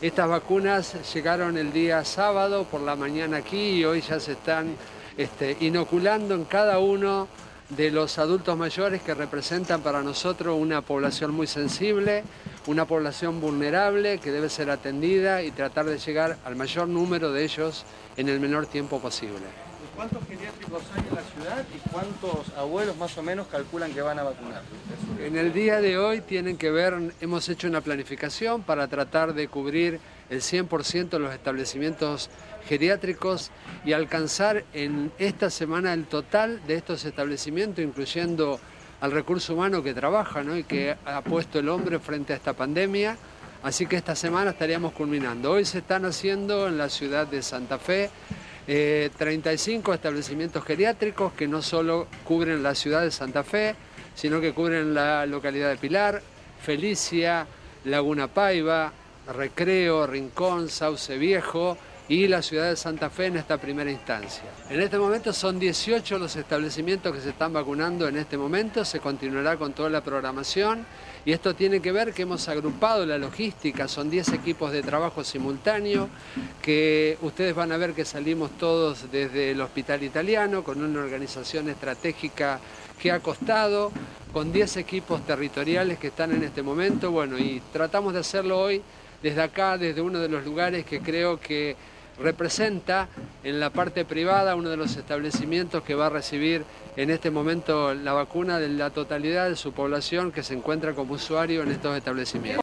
Estas vacunas llegaron el día sábado por la mañana aquí y hoy ya se están inoculando en cada uno de los adultos mayores que representan para nosotros una población muy sensible, una población vulnerable que debe ser atendida y tratar de llegar al mayor número de ellos en el menor tiempo posible. ¿Cuántos geriátricos hay en la ciudad y cuántos abuelos más o menos calculan que van a vacunar? En el día de hoy hemos hecho una planificación para tratar de cubrir el 100% de los establecimientos geriátricos y alcanzar en esta semana el total de estos establecimientos, incluyendo al recurso humano que trabaja, ¿no? Y que ha puesto el hombre frente a esta pandemia. Así que esta semana estaríamos culminando. Hoy se están haciendo en la ciudad de Santa Fe 35 establecimientos geriátricos que no solo cubren la ciudad de Santa Fe, sino que cubren la localidad de Pilar, Felicia, Laguna Paiva, Recreo, Rincón, Sauce Viejo y la ciudad de Santa Fe en esta primera instancia. En este momento son 18 los establecimientos que se están vacunando en este momento, se continuará con toda la programación y esto tiene que ver que hemos agrupado la logística, son 10 equipos de trabajo simultáneo, que ustedes van a ver que salimos todos desde el Hospital Italiano con una organización estratégica que ha costado, con 10 equipos territoriales que están en este momento, bueno, y tratamos de hacerlo hoy desde acá, desde uno de los lugares que creo que representa en la parte privada uno de los establecimientos que va a recibir en este momento la vacuna de la totalidad de su población que se encuentra como usuario en estos establecimientos.